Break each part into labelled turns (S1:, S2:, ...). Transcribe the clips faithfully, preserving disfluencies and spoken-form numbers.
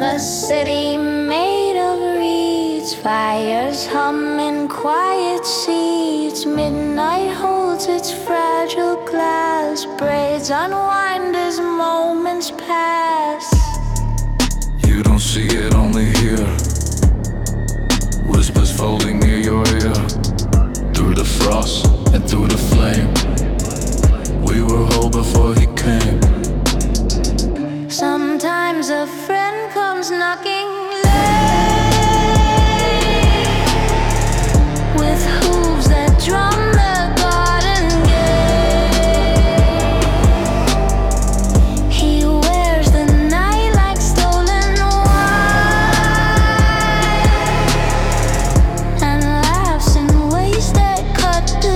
S1: A city made of reeds, fires hum in quiet seats. Midnight holds its fragile glass, braids unwind as moments pass.
S2: You don't see it, only hear whispers folding near your ear. Through the frost and through the flame, we were whole before he came.
S1: Sometimes a friend comes knocking late, with hooves that drum the garden gate. He wears the night like stolen wine, and laughs in ways that cut the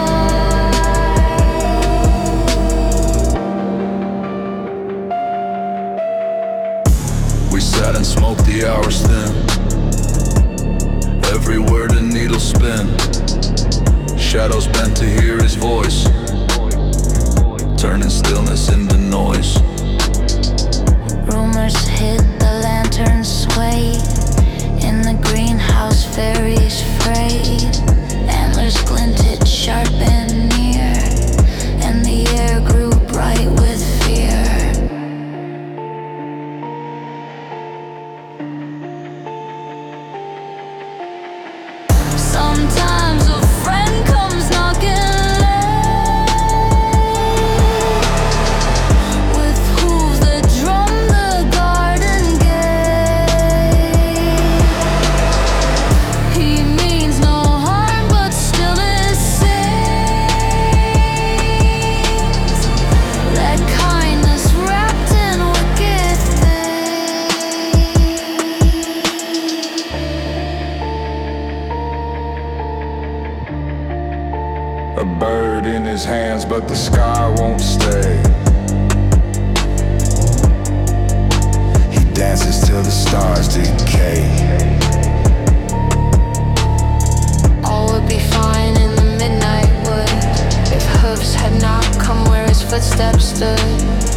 S2: We sat and smoked the hours thin, every word a needle spin. Shadows bent to hear his voice, turning stillness into noise.
S1: Rumors hid, the lanterns sway. In the greenhouse, fairies frayed. Antlers glinted sharp and near, and the air grew bright with fear. Sometimes a friend comes knocking late, with hooves that drum the garden gate. He means no harm, but still it sings that kindness wrapped in wicked
S2: A bird in his hands, but the sky won't stay. He dances till the stars decay.
S1: All would be fine in the midnight wood if hoofs had not come where his footsteps stood.